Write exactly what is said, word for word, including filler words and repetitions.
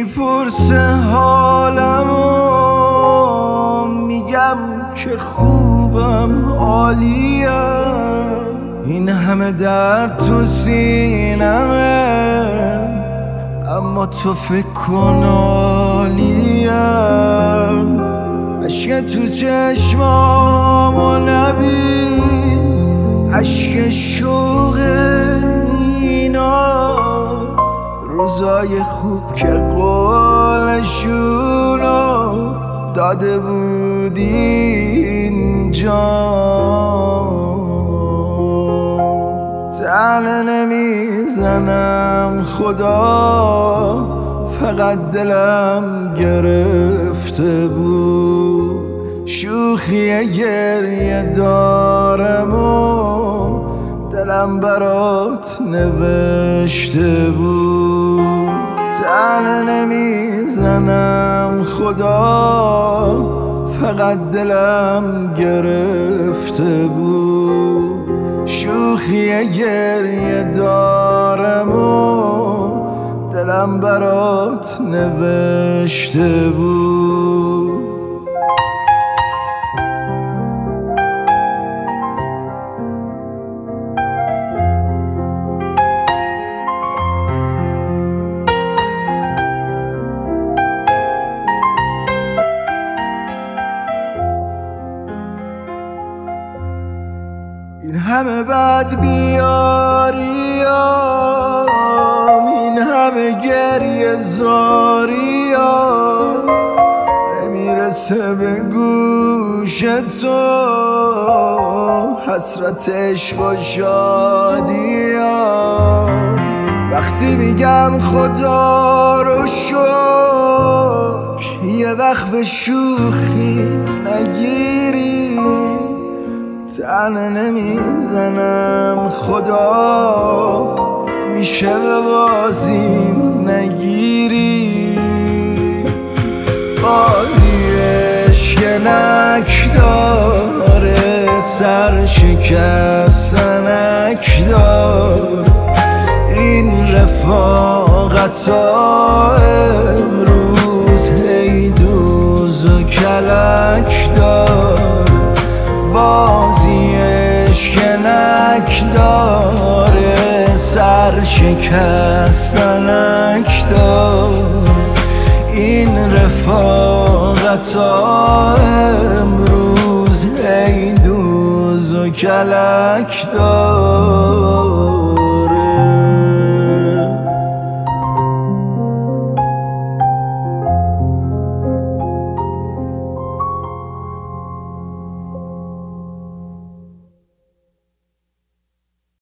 میپرسه حالمو، میگم که خوبم عالیم. این همه درد تو سینمه، اما تو فکر کن عالیم. عشق تو چشمامو نبین، عشق شوق اینا. روزای خوب که قولشونو داده بودی اینجا. تنه نمیزنم خدا، فقط دلم گرفته بود. شوخی گریه دارم و دلم برات نوشته بود. تنه نمیزنم خدا، فقط دلم گرفته بود. شوخی گریه دارم و دلم برات نوشته بود. این همه بد بیاریم، این همه گریه زاریم، نمیرسه به گوش تو حسرت عشق و شادیم. وقتی میگم خدا رو شکر، یه وقت به شوخی نگیری. تنه نمیزنم خدا، میشه به بازیم نگیری. بازی عشقنک داره، سر شکستنک دار. این رفاقت ها امروز هی دوز و کلک دار. بازی عشقنک داره، سر شکستنک دار. این رفاقت ها امروز هی دوز و کلک دار.